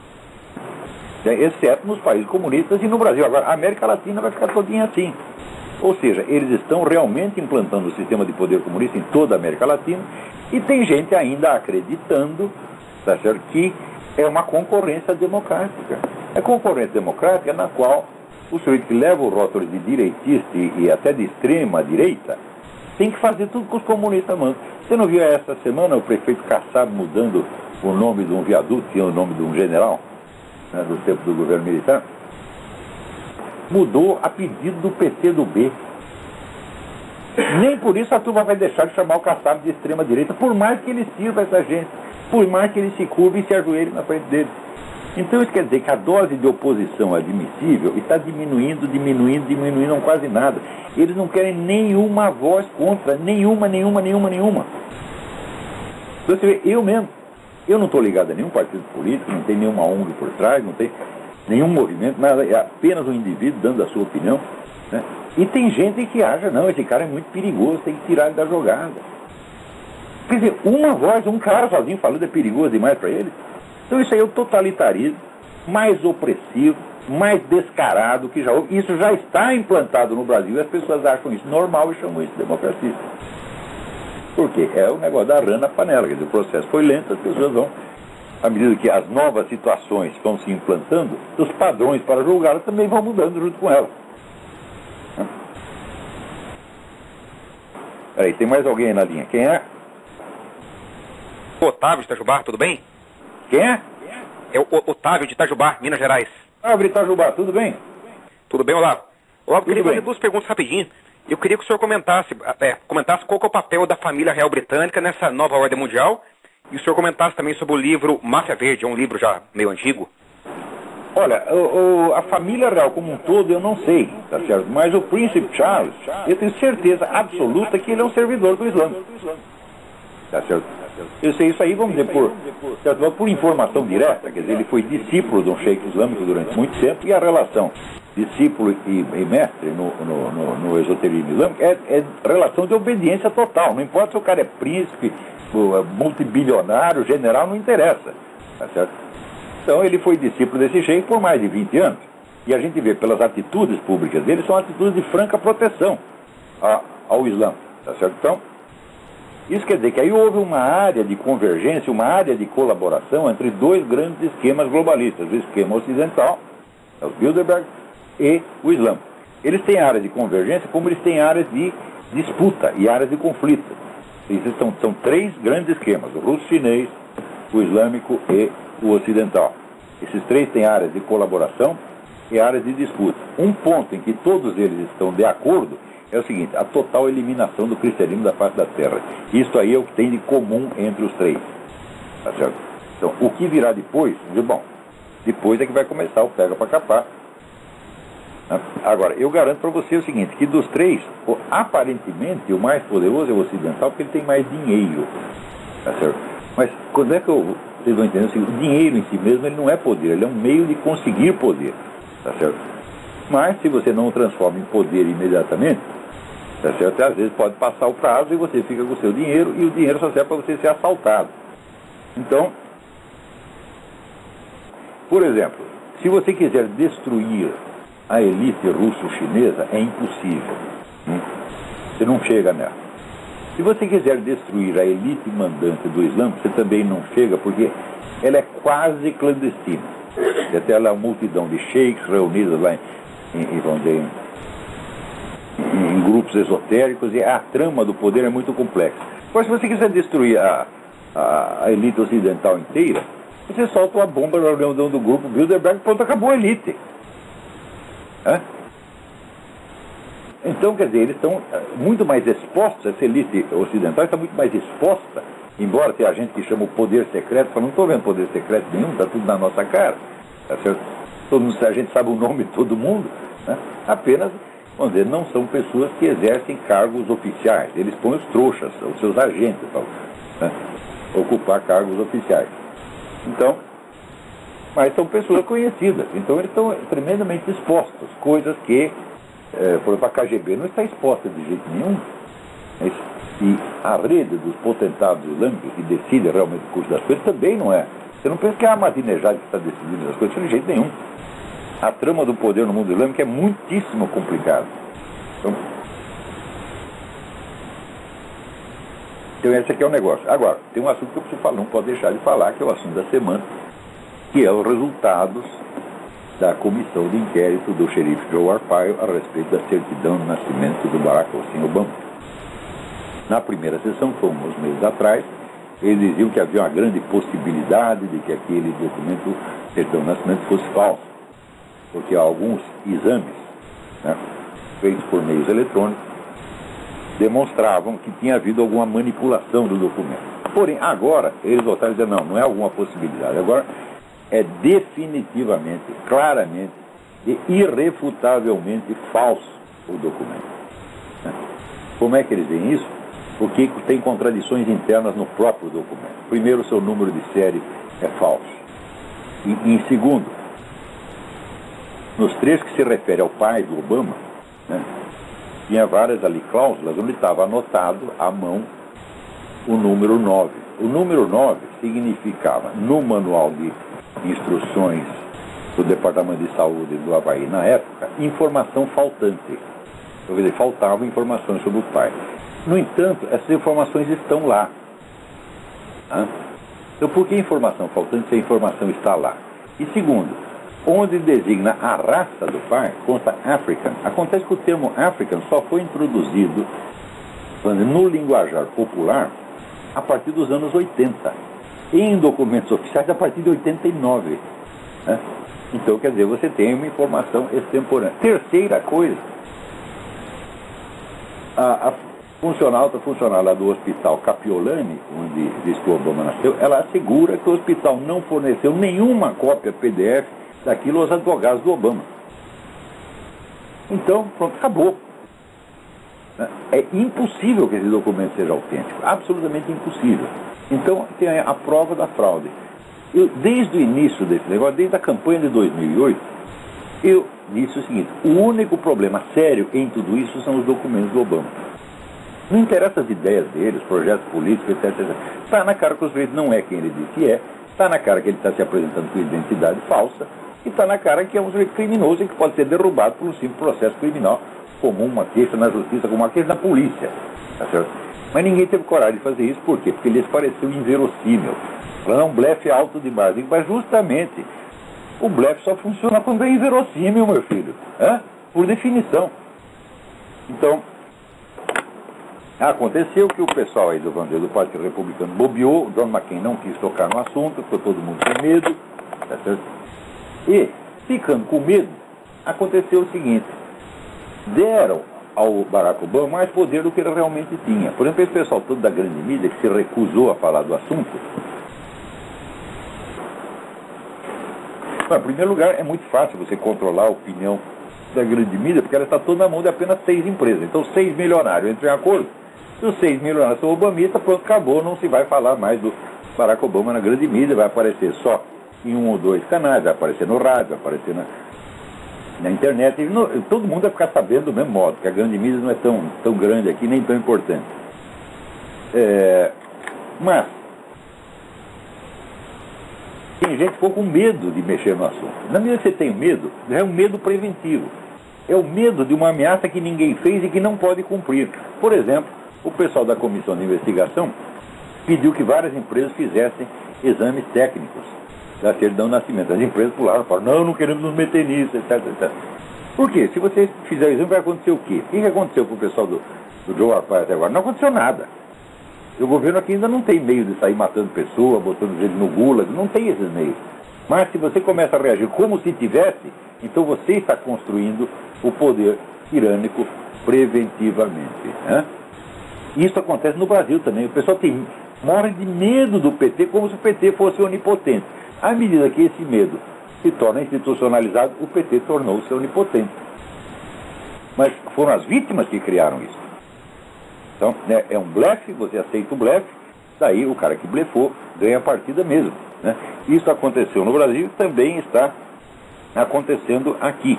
Exceto nos países comunistas e no Brasil. Agora, a América Latina vai ficar todinha assim. Ou seja, eles estão realmente implantando o sistema de poder comunista em toda a América Latina e tem gente ainda acreditando, tá certo, que é uma concorrência democrática. É concorrência democrática na qual o sujeito que leva o rótulo de direitista e, e até de extrema direita tem que fazer tudo que os comunistas mandam. Você não viu essa semana o prefeito Kassab mudando o nome de um viaduto, tinha o nome de um general, né, do tempo do governo militar? Mudou a pedido do P C do B. Nem por isso a turma vai deixar de chamar o Kassab de extrema-direita, por mais que ele sirva essa gente, por mais que ele se curve e se ajoelhe na frente dele. Então isso quer dizer que a dose de oposição admissível está diminuindo, diminuindo, diminuindo, não quase nada. Eles não querem nenhuma voz contra, nenhuma, nenhuma, nenhuma, nenhuma. Então você vê, eu mesmo, eu não estou ligado a nenhum partido político, não tem nenhuma O N G por trás, não tem nenhum movimento, nada, é apenas um indivíduo dando a sua opinião, né? E tem gente que acha, não, esse cara é muito perigoso, tem que tirar ele da jogada. Quer dizer, uma voz, um cara sozinho falando é perigoso demais para ele. Então isso aí é o totalitarismo mais opressivo, mais descarado que já houve. Isso já está implantado no Brasil e as pessoas acham isso normal e chamam isso de democracia. Por quê? É o negócio da rã na panela, quer dizer, o processo foi lento, as pessoas vão, à medida que as novas situações vão se implantando, os padrões para julgá-las também vão mudando junto com elas. Peraí, tem mais alguém aí na linha. Quem é? Otávio de Itajubá, tudo bem? Quem é? É o Otávio de Itajubá, Minas Gerais. Ah, Itajubá, tudo bem? Tudo bem, Olavo? Olavo, eu queria bem. fazer duas perguntas rapidinho. Eu queria que o senhor comentasse, é, comentasse qual que é o papel da família real britânica nessa nova ordem mundial, e o senhor comentasse também sobre o livro Máfia Verde, é um livro já meio antigo. Olha, o, o, a família real como um todo eu não sei, tá certo? Mas o príncipe Charles, eu tenho certeza absoluta que ele é um servidor do Islã. Tá certo? Eu sei isso aí, vamos dizer, por, certo? por informação direta, quer dizer, ele foi discípulo de um sheik islâmico durante muito tempo, e a relação discípulo e, e mestre no, no, no, no esoterismo islâmico é, é relação de obediência total. Não importa se o cara é príncipe, multibilionário, general, não interessa. Tá certo? Então ele foi discípulo desse sheik por mais de vinte anos. E a gente vê pelas atitudes públicas dele, são atitudes de franca proteção a, ao Islã. Tá certo? Então, isso quer dizer que aí houve uma área de convergência, uma área de colaboração entre dois grandes esquemas globalistas, o esquema ocidental, os Bilderberg, e o Islã. Eles têm áreas de convergência, como eles têm áreas de disputa e áreas de conflito. Esses são, são três grandes esquemas, o russo-chinês, o islâmico e o ocidental. Esses três têm áreas de colaboração e áreas de disputa. Um ponto em que todos eles estão de acordo é o seguinte: a total eliminação do cristianismo da face da terra. Isso aí é o que tem de comum entre os três. Tá certo? Então, o que virá depois, bom, depois é que vai começar o pega para capar. Agora, eu garanto para você o seguinte, que dos três, aparentemente o mais poderoso é o ocidental, porque ele tem mais dinheiro. Tá certo? Mas quando é que eu, vocês vão entender? O dinheiro em si mesmo, ele não é poder, ele é um meio de conseguir poder. Tá certo? Mas se você não o transforma em poder imediatamente, Tá certo? E às vezes pode passar o prazo e você fica com o seu dinheiro e o dinheiro só serve para você ser assaltado. Então, por exemplo, se você quiser destruir a elite russo-chinesa, é impossível. Hum? Você não chega nela. Se você quiser destruir a elite mandante do Islã, você também não chega, porque ela é quase clandestina. Tem até lá uma multidão de sheiks reunidos lá em, em, em, em, em grupos esotéricos, e a trama do poder é muito complexa. Agora, se você quiser destruir a, a, a elite ocidental inteira, você solta uma bomba na reunião do grupo Bilderberg, pronto, acabou a elite. Hã? Então, quer dizer, eles estão muito mais expostos, essa elite ocidental está muito mais exposta, embora tenha gente que chama o poder secreto, fala, não estou vendo poder secreto nenhum, está tudo na nossa cara, tá certo? Todo mundo, a gente sabe o nome de todo mundo, né? Apenas, vamos dizer, não são pessoas que exercem cargos oficiais, eles põem os trouxas, os seus agentes, para, né, ocupar cargos oficiais. Então, mas são pessoas conhecidas, então eles estão tremendamente expostos, coisas que, é, por exemplo, a K G B não está exposta de jeito nenhum. E a rede dos potentados islâmicos que decide realmente o curso das coisas também não é. Você não pensa que é a Ahmadinejad que está decidindo as coisas, de jeito nenhum. A trama do poder no mundo islâmico é muitíssimo complicada. Então, então esse aqui é o negócio. Agora, tem um assunto que eu preciso falar, não posso deixar de falar, que é o assunto da semana, que é os resultados da comissão de inquérito do xerife Joe Arpaio a respeito da certidão de nascimento do Barack Hussein Obama. Na primeira sessão, foi uns meses atrás, eles diziam que havia uma grande possibilidade de que aquele documento, certidão de nascimento, fosse falso, porque alguns exames, né, feitos por meios eletrônicos demonstravam que tinha havido alguma manipulação do documento. Porém, agora, eles voltaram a dizer, não, não é alguma possibilidade, agora é definitivamente, claramente e irrefutavelmente falso o documento. Como é que eles veem isso? Porque tem contradições internas no próprio documento. Primeiro, o seu número de série é falso. E, em segundo, nos trechos que se refere ao pai do Obama, né, tinha várias ali cláusulas onde estava anotado à mão o número nove. O número nove significava, no manual de instruções do Departamento de Saúde do Havaí na época, informação faltante. Quer dizer, faltavam informações sobre o pai. No entanto, essas informações estão lá. Tá? Então, por que informação faltante se a informação está lá? E segundo, onde designa a raça do pai, consta African. Acontece que o termo African só foi introduzido no linguajar popular a partir dos anos oitenta. Em documentos oficiais a partir de oitenta e nove. Né? Então, quer dizer, você tem uma informação extemporânea. Terceira coisa, a, a funcional, a funcional lá do hospital Capiolani, onde diz que o Obama nasceu, ela assegura que o hospital não forneceu nenhuma cópia P D F daquilo aos advogados do Obama. Então, pronto, acabou. É impossível que esse documento seja autêntico, absolutamente impossível. Então, tem a prova da fraude. Eu, desde o início desse negócio, desde a campanha de dois mil e oito, eu disse o seguinte, o único problema sério em tudo isso são os documentos do Obama. Não interessa as ideias dele, os projetos políticos, etcétera, etcétera. Está na cara que o sujeito não é quem ele diz que é, está na cara que ele está se apresentando com identidade falsa, e está na cara que é um sujeito criminoso e que pode ser derrubado por um simples processo criminal, como uma queixa na justiça, como uma queixa na polícia. Tá certo? Mas ninguém teve coragem de fazer isso, por quê? Porque lhes pareceu inverossímil. É um blefe alto demais. Mas justamente, o blefe só funciona quando é inverossímil, meu filho. É? Por definição. Então, aconteceu que o pessoal aí do Vandeiro do Partido Republicano bobeou, o John McCain não quis tocar no assunto, ficou todo mundo com medo. Tá certo? E, ficando com medo, aconteceu o seguinte, deram ao Barack Obama mais poder do que ele realmente tinha. Por exemplo, esse pessoal todo da grande mídia que se recusou a falar do assunto. Bom, em primeiro lugar, é muito fácil você controlar a opinião da grande mídia, porque ela está toda na mão de apenas seis empresas. Então, seis milionários entram em acordo. Se os seis milionários são obamistas, pronto, acabou, não se vai falar mais do Barack Obama na grande mídia, vai aparecer só em um ou dois canais, vai aparecer no rádio, vai aparecer na... na internet, e não, todo mundo vai ficar sabendo do mesmo modo, que a grande mídia não é tão, tão grande aqui, nem tão importante. É, mas tem gente que ficou com medo de mexer no assunto. Na medida que você tem medo, é um medo preventivo. É o medo de uma ameaça que ninguém fez e que não pode cumprir. Por exemplo, o pessoal da comissão de investigação pediu que várias empresas fizessem exames técnicos da certidão de nascimento. As empresas pularam e falaram, não, não queremos nos meter nisso, etc, etcétera. Por quê? Se você fizer o exame, vai acontecer o quê? O que aconteceu com o pessoal do, do Joe Arpaio até agora? Não aconteceu nada. O governo aqui ainda não tem meio de sair matando pessoas, botando gente no gulag, não tem esses meios. Mas se você começa a reagir como se tivesse, então você está construindo o poder tirânico preventivamente. Né? Isso acontece no Brasil também. O pessoal tem, morre de medo do P T como se o P T fosse onipotente. À medida que esse medo se torna institucionalizado, o P T tornou-se onipotente. Mas foram as vítimas que criaram isso. Então, né, é um blefe, você aceita o blefe, daí o cara que blefou ganha a partida mesmo. Né? Isso aconteceu no Brasil e também está acontecendo aqui.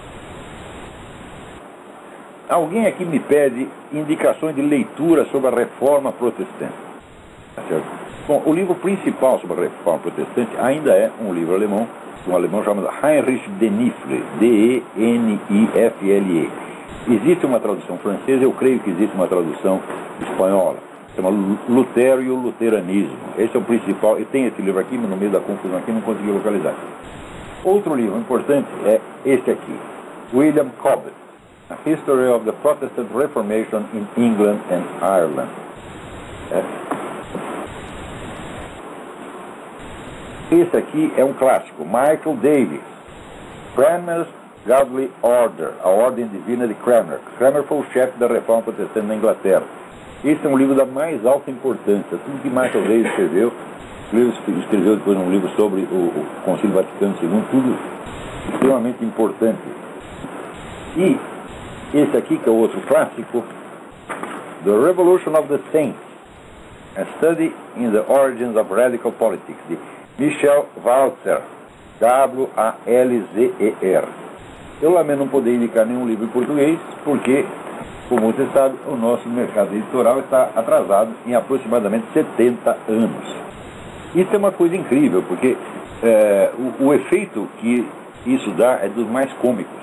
Alguém aqui me pede indicações de leitura sobre a reforma protestante. Tá certo? Bom, o livro principal sobre a reforma protestante ainda é um livro alemão, um alemão chamado Heinrich Denifle, D E N I F L E. Existe uma tradução francesa, eu creio que existe uma tradução espanhola, chama Lutero e o Luteranismo. Esse é o principal, e tem esse livro aqui, mas no meio da confusão aqui não consegui localizar. Outro livro importante é este aqui, William Cobbett, A History of the Protestant Reformation in England and Ireland. É. Esse aqui é um clássico, Michael Davis, Cranmer's Godly Order, a Ordem Divina de Cranmer. Cranmer foi o chefe da Reforma Protestante na Inglaterra. Esse é um livro da mais alta importância. Tudo que Michael Davis escreveu, escreveu depois um livro sobre o, o Concílio Vaticano segundo, tudo extremamente importante. E esse aqui, que é o outro clássico, The Revolution of the Saints, A Study in the Origins of Radical Politics, de Michel Walzer, W A L Z E R. Eu lamento não poder indicar nenhum livro em português, porque, como você sabe, o nosso mercado editorial está atrasado em aproximadamente setenta anos. Isso é uma coisa incrível, porque é, o, o efeito que isso dá é dos mais cômicos.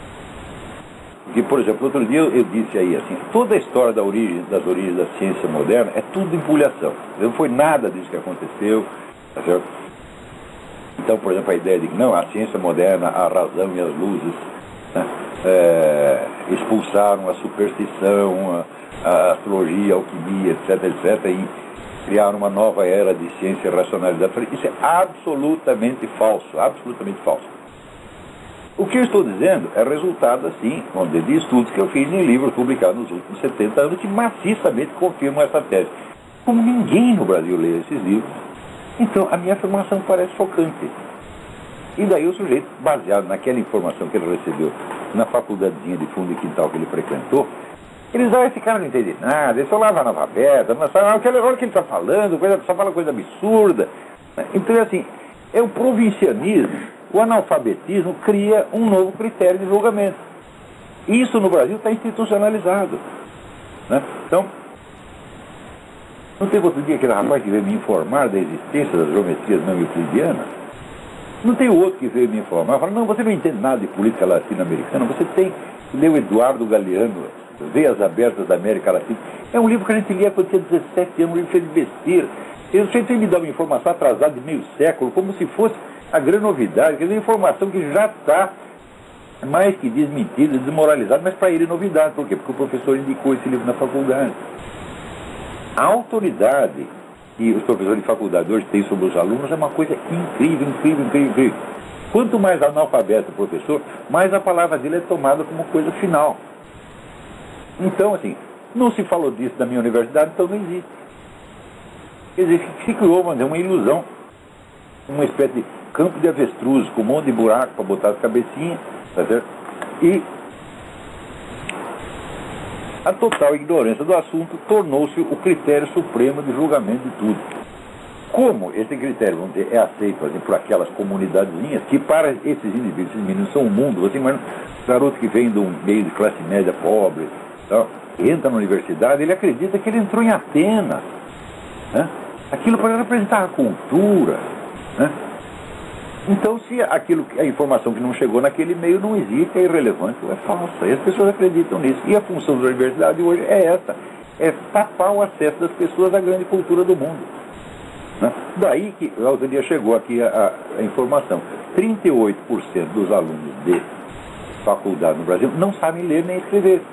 Porque, por exemplo, outro dia eu, eu disse aí assim, toda a história da origem, das origens da ciência moderna é tudo empulhação. Não foi nada disso que aconteceu, tá certo? Então, por exemplo, a ideia de que não, a ciência moderna, a razão e as luzes, né, é, expulsaram a superstição, a, a astrologia, a alquimia, etc, etc, e criaram uma nova era de ciência e racionalidade. Isso é absolutamente falso, absolutamente falso. O que eu estou dizendo é resultado, assim, de estudos que eu fiz em livros publicados nos últimos setenta anos que maciçamente confirmam essa tese. Como ninguém no Brasil lê esses livros, então a minha afirmação parece chocante. E daí o sujeito, baseado naquela informação que ele recebeu na faculdadezinha de fundo de quintal que ele frequentou, eles dizem, esse cara não entende nada, ele só lava analfabeta, não sabe o que ele está falando, coisa, só fala coisa absurda. Então, assim, é o provincianismo, o analfabetismo cria um novo critério de julgamento. Isso no Brasil está institucionalizado. Né? Então, não teve outro dia aquele rapaz que veio me informar da existência das geometrias não euclidianas? Não tem outro que veio me informar, fala, não, você não entende nada de política latino-americana, você tem que ler o Eduardo Galeano, Veias Abertas da América Latina. É um livro que a gente lia quando tinha dezessete anos, um livro cheio de besteira. Eu sempre me dá uma informação atrasada de meio século, como se fosse a grande novidade, quer dizer, informação que já está mais que desmentida, desmoralizada, mas para ele é novidade. Por quê? Porque o professor indicou esse livro na faculdade. A autoridade que os professores de faculdade hoje têm sobre os alunos é uma coisa incrível, incrível, incrível, incrível. Quanto mais analfabeto o professor, mais a palavra dele é tomada como coisa final. Então, assim, não se falou disso na minha universidade, então não existe. Quer dizer, se criou uma, uma ilusão, uma espécie de campo de avestruz, com um monte de buraco para botar as cabecinhas, tá certo? E a total ignorância do assunto tornou-se o critério supremo de julgamento de tudo. Como esse critério, vamos dizer, é aceito por, exemplo, por aquelas comunidadezinhas, que para esses indivíduos, esses meninos são um mundo, você imagina, garoto que vem de um meio de classe média pobre, tal, entra na universidade, ele acredita que ele entrou em Atenas, né? Aquilo para representar a cultura, né? Então, se aquilo, a informação que não chegou naquele meio não existe, é irrelevante, é falsa, e as pessoas acreditam nisso. E a função da universidade hoje é essa, é tapar o acesso das pessoas à grande cultura do mundo, né? Daí que, outro dia chegou aqui a, a, a informação, trinta e oito por cento dos alunos de faculdade no Brasil não sabem ler nem escrever.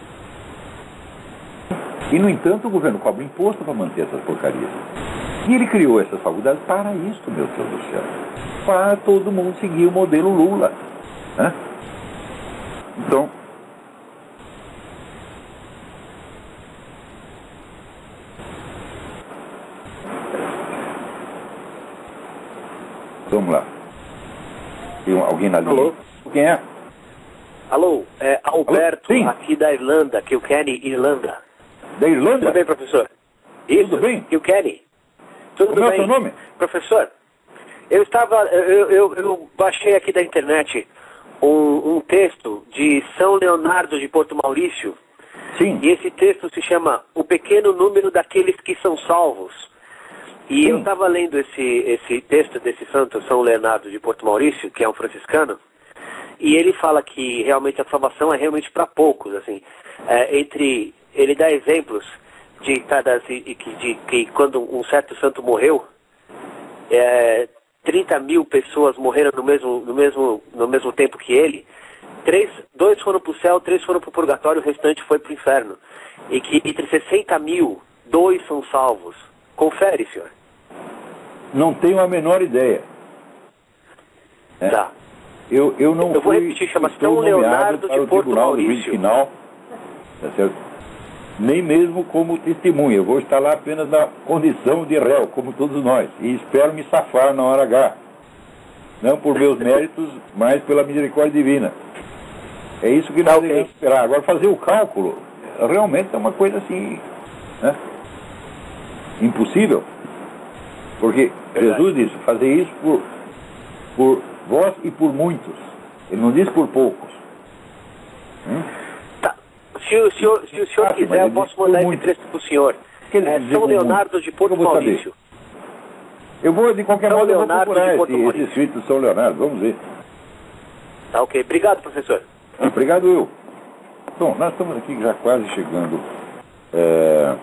E, no entanto, o governo cobra imposto para manter essas porcarias. E ele criou essas faculdades para isso, meu Deus do céu. Para todo mundo seguir o modelo Lula, né? Então, vamos lá. Tem alguém na linha? Alô? Quem é? Alô, é Alberto, Alô? Sim. aqui da Irlanda, Kilkenny, Irlanda. Da Irlanda? Tudo bem, professor? Isso, Tudo bem? Kilkenny. Tudo Como é o bem. seu nome? Professor, eu estava, eu, eu, eu baixei aqui da internet um, um texto de São Leonardo de Porto Maurício. Sim. E esse texto se chama O Pequeno Número daqueles que são salvos. E Sim. eu estava lendo esse, esse texto desse santo, São Leonardo de Porto Maurício, que é um franciscano, e ele fala que realmente a salvação é realmente para poucos, assim. É, entre, ele dá exemplos de, cada, de, de, de que quando um certo santo morreu, é, trinta mil pessoas morreram no mesmo, no mesmo, no mesmo tempo que ele. Três, dois foram para o céu, três foram para o purgatório, o restante foi para o inferno. E que entre sessenta mil, dois são salvos. Confere, senhor. Não tenho a menor ideia. É. Tá. Eu, eu não Eu vou fui, repetir, chama estou São nomeado Leonardo para de o Porto Tribunal do Juízo Maurício. Final, tá certo? Nem mesmo como testemunha. Eu vou estar lá apenas na condição de réu, como todos nós. E espero me safar na hora H. Não por meus méritos, mas pela misericórdia divina. É isso que nós Tá, okay. devemos esperar. Agora, fazer o cálculo realmente é uma coisa assim, né? Impossível. Porque Verdade. Jesus disse, fazer isso por, por vós e por muitos. Ele não diz por poucos. Hum? Tá. Se o senhor, se o senhor Ah, sim, mas quiser, eu ele posso diz por mandar esse muito. texto para o senhor. Que ele É diz São por Leonardo muito. de Porto Eu vou saber. Maurício. Eu vou, de qualquer São modo, eu vou Leonardo procurar de Porto esse, esse Maurício. escrito de São Leonardo. Vamos ver. Tá, ok. Obrigado, professor. Obrigado, eu. Bom, nós estamos aqui já quase chegando é,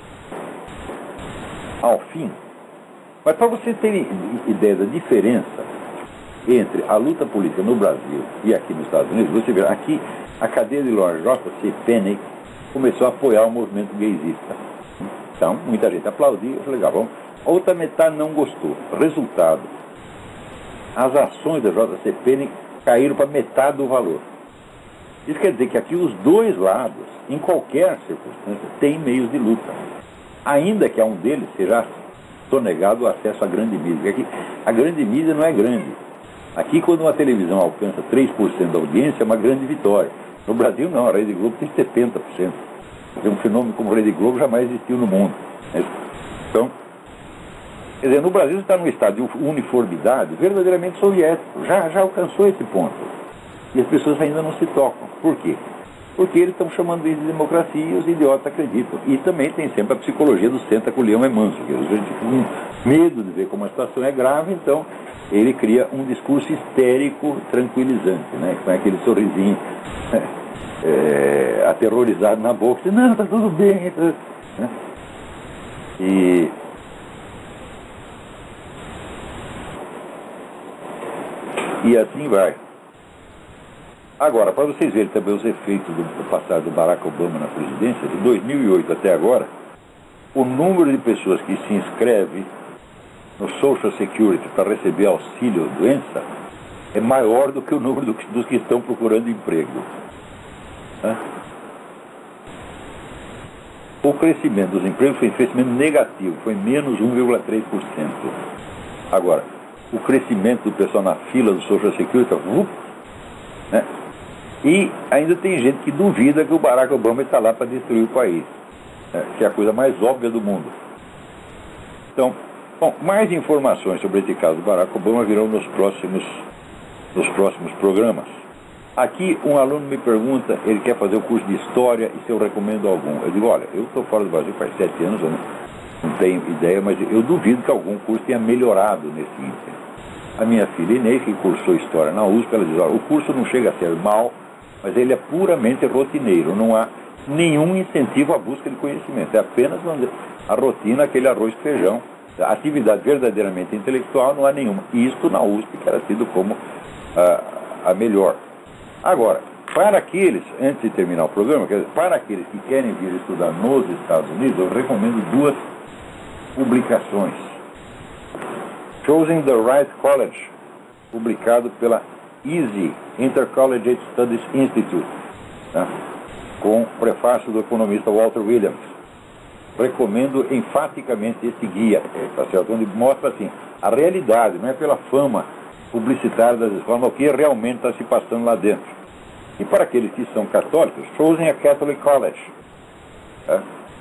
ao fim. Mas para você ter ideia da diferença entre a luta política no Brasil e aqui nos Estados Unidos, você vê, aqui a cadeia de loja J C Penney começou a apoiar o movimento gaysista. Então, muita gente aplaudiu, eu falei, legal, vamos. A outra metade não gostou. Resultado, as ações da J C Penney caíram para metade do valor. Isso quer dizer que aqui os dois lados, em qualquer circunstância, têm meios de luta. Ainda que a um deles seja sonegado o acesso à grande mídia. Aqui, a grande mídia não é grande. Aqui, quando uma televisão alcança três por cento da audiência, é uma grande vitória. No Brasil, não. A Rede Globo tem setenta por cento. Um fenômeno como a Rede Globo jamais existiu no mundo. Então, quer dizer, no Brasil está num estado de uniformidade verdadeiramente soviético. Já, já alcançou esse ponto. E as pessoas ainda não se tocam. Por quê? Porque eles estão chamando isso de democracia e os idiotas acreditam. E também tem sempre a psicologia do senta que o leão é manso. Que a gente fica com medo de ver como a situação é grave, então ele cria um discurso histérico tranquilizante, né? Com aquele sorrisinho é, aterrorizado na boca. Diz, não, está tudo bem. Tá... Né? E... e assim vai. Agora, para vocês verem também os efeitos do passado do Barack Obama na presidência, de dois mil e oito até agora, o número de pessoas que se inscreve no Social Security para receber auxílio doença é maior do que o número do, dos que estão procurando emprego. Né? O crescimento dos empregos foi um crescimento negativo, foi menos um vírgula três por cento. Agora, o crescimento do pessoal na fila do Social Security, uh, né? E ainda tem gente que duvida que o Barack Obama está lá para destruir o país, né? Que é a coisa mais óbvia do mundo. Então, Bom, mais informações sobre esse caso do Barack Obama virão nos próximos, nos próximos programas. Aqui um aluno me pergunta, ele quer fazer o curso de História e se eu recomendo algum. Eu digo, olha, eu estou fora do Brasil faz sete anos, eu não, não tenho ideia, mas eu duvido que algum curso tenha melhorado nesse índice. A minha filha Inês, que cursou História na U S P, ela diz, olha, o curso não chega a ser mal, mas ele é puramente rotineiro, não há nenhum incentivo à busca de conhecimento, é apenas a rotina, aquele arroz e feijão. A atividade verdadeiramente intelectual não há nenhuma. Isto na U S P, que era tido como uh, a melhor. Agora, para aqueles, antes de terminar o programa, quer dizer, para aqueles que querem vir estudar nos Estados Unidos, eu recomendo duas publicações. Choosing the Right College, publicado pela E A S Y, Intercollegiate Studies Institute, né, com prefácio do economista Walter Williams. Recomendo enfaticamente esse guia, tá certo? Onde mostra assim, a realidade, não é pela fama publicitária das escolas, mas o que realmente está se passando lá dentro. E para aqueles que são católicos, Choosing a Catholic College. Tá?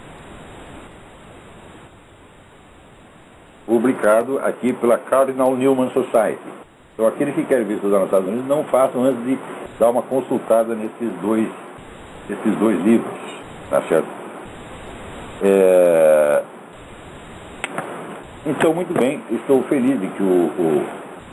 Publicado aqui pela Cardinal Newman Society. Então aqueles que querem vir estudar nos Estados Unidos, não façam antes de dar uma consultada nesses dois, nesses dois livros. Tá certo? É... Então, muito bem, estou feliz de que o, o,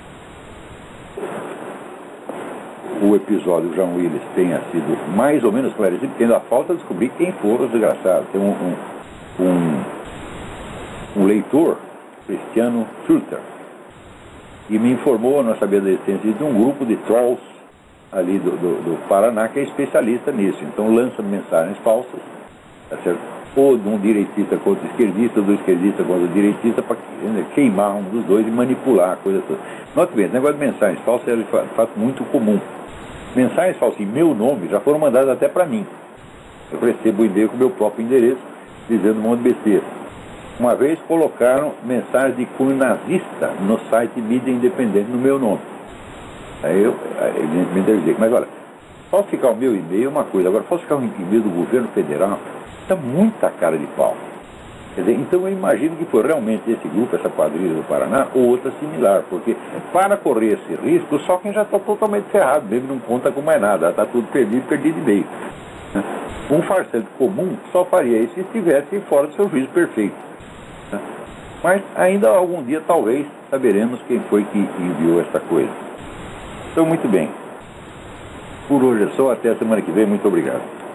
o episódio John Willis tenha sido mais ou menos esclarecido, porque ainda falta descobrir quem foram os desgraçados. Tem um, um, um, um leitor, Cristiano Schulter, e me informou, nós sabemos da existência de um grupo de trolls ali do, do, do Paraná que é especialista nisso. Então lança mensagens falsas, tá certo? Ou de um direitista contra o esquerdista, ou do esquerdista contra o direitista, para queimar um dos dois e manipular a coisa toda. Note bem, esse negócio de mensagens falsas é de fato muito comum. Mensagens falsas em meu nome já foram mandadas até para mim. Eu recebo o e-mail com o meu próprio endereço, dizendo um monte de besteira. Uma vez colocaram mensagem de cunho nazista no site Mídia Independente no meu nome. Aí eu, evidentemente, eu disse, mas olha, falsificar o meu e-mail é uma coisa, agora falsificar o e-mail do governo federal, está muita cara de pau. Quer dizer, então eu imagino que foi realmente esse grupo, essa quadrilha do Paraná, ou outra similar, porque para correr esse risco, só quem já está totalmente ferrado, mesmo não conta com mais nada, está tudo perdido, perdido de meio. Um farsante comum só faria isso se estivesse fora do seu juízo perfeito. Mas ainda algum dia, talvez, saberemos quem foi que enviou essa coisa. Então, muito bem. Por hoje é só, até a semana que vem, muito obrigado.